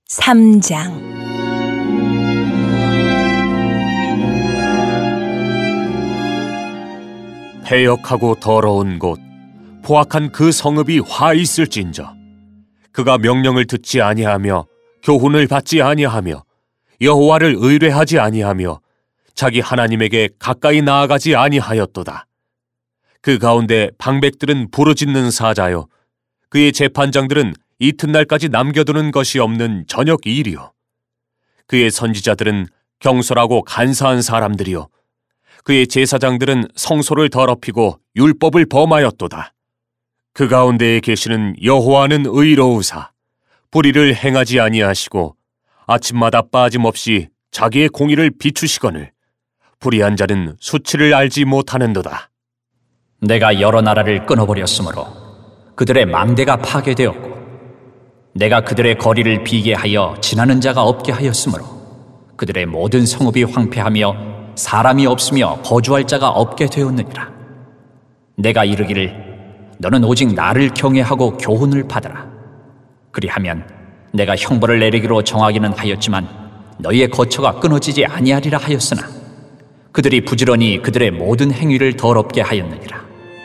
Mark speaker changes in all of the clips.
Speaker 1: 3장.
Speaker 2: 패역하고 더러운 곳, 포악한 그 성읍이 화 있을진저. 그가 명령을 듣지 아니하며 교훈을 받지 아니하며 여호와를 의뢰하지 아니하며 자기 하나님에게 가까이 나아가지 아니하였도다. 그 가운데 방백들은 부르짖는 사자요, 그의 재판장들은 이튿날까지 남겨두는 것이 없는 저녁 일이요, 그의 선지자들은 경솔하고 간사한 사람들이요, 그의 제사장들은 성소를 더럽히고 율법을 범하였도다. 그 가운데에 계시는 여호와는 의로우사 불의를 행하지 아니하시고 아침마다 빠짐없이 자기의 공의를 비추시거늘 불의한 자는 수치를 알지 못하는도다.
Speaker 3: 내가 여러 나라를 끊어버렸으므로 그들의 망대가 파괴되었고, 내가 그들의 거리를 비게 하여 지나는 자가 없게 하였으므로 그들의 모든 성읍이 황폐하며 사람이 없으며 거주할 자가 없게 되었느니라. 내가 이르기를 너는 오직 나를 경외하고 교훈을 받으라. 그리하면 내가 형벌을 내리기로 정하기는 하였지만 너희의 거처가 끊어지지 아니하리라 하였으나 그들이 부지런히 그들의 모든 행위를 더럽게 하였느니라.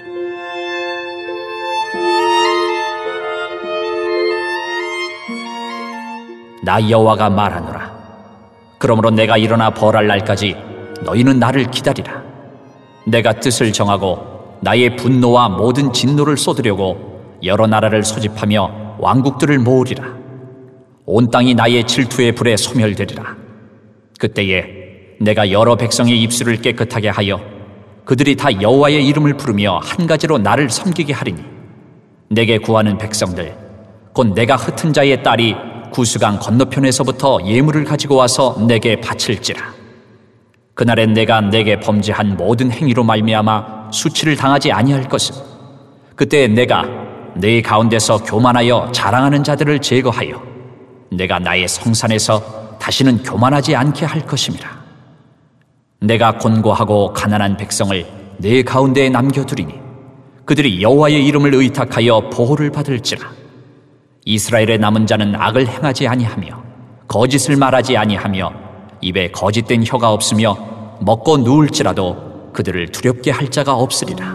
Speaker 3: 나 여호와가 말하노라. 그러므로 내가 일어나 벌할 날까지 너희는 나를 기다리라. 내가 뜻을 정하고 나의 분노와 모든 진노를 쏟으려고 여러 나라를 소집하며 왕국들을 모으리라. 온 땅이 나의 질투의 불에 소멸되리라. 그때에 내가 여러 백성의 입술을 깨끗하게 하여 그들이 다 여호와의 이름을 부르며 한 가지로 나를 섬기게 하리니, 내게 구하는 백성들 곧 내가 흩은 자의 딸이 구스강 건너편에서부터 예물을 가지고 와서 내게 바칠지라. 그날엔 내가 내게 범죄한 모든 행위로 말미암아 수치를 당하지 아니할 것은, 그때 내가 내 가운데서 교만하여 자랑하는 자들을 제거하여 내가 나의 성산에서 다시는 교만하지 않게 할 것임이라. 내가 곤고하고 가난한 백성을 내 가운데에 남겨두리니 그들이 여호와의 이름을 의탁하여 보호를 받을지라. 이스라엘의 남은 자는 악을 행하지 아니하며 거짓을 말하지 아니하며 입에 거짓된 혀가 없으며 먹고 누울지라도 그들을 두렵게 할 자가 없으리라.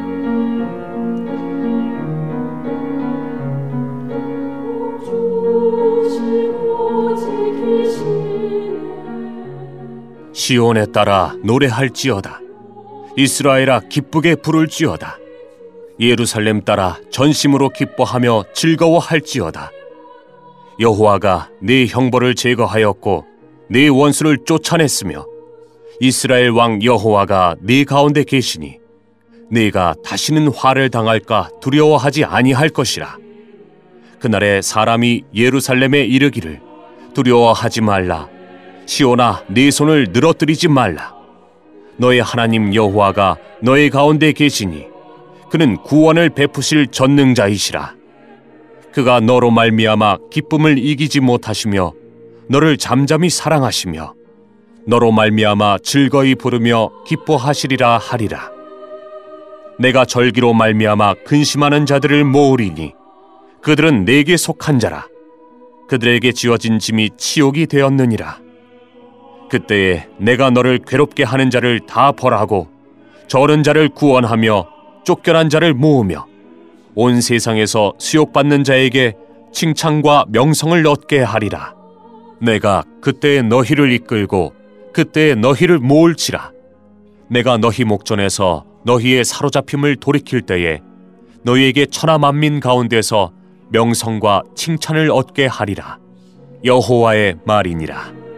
Speaker 2: 시온에 따라 노래할지어다. 이스라엘아 기쁘게 부를지어다. 예루살렘 따라 전심으로 기뻐하며 즐거워할지어다. 여호와가 네 형벌을 제거하였고 네 원수를 쫓아냈으며 이스라엘 왕 여호와가 네 가운데 계시니 네가 다시는 화를 당할까 두려워하지 아니할 것이라. 그날에 사람이 예루살렘에 이르기를 두려워하지 말라. 시온아 네 손을 늘어뜨리지 말라. 너의 하나님 여호와가 너의 가운데 계시니 그는 구원을 베푸실 전능자이시라. 그가 너로 말미암아 기쁨을 이기지 못하시며 너를 잠잠히 사랑하시며 너로 말미암아 즐거이 부르며 기뻐하시리라 하리라. 내가 절기로 말미암아 근심하는 자들을 모으리니 그들은 내게 속한 자라. 그들에게 지어진 짐이 치욕이 되었느니라. 그때에 내가 너를 괴롭게 하는 자를 다 벌하고 저른 자를 구원하며 쫓겨난 자를 모으며 온 세상에서 수욕받는 자에게 칭찬과 명성을 얻게 하리라. 내가 그때에 너희를 이끌고 그때에 너희를 모을지라. 내가 너희 목전에서 너희의 사로잡힘을 돌이킬 때에 너희에게 천하 만민 가운데서 명성과 칭찬을 얻게 하리라. 여호와의 말이니라.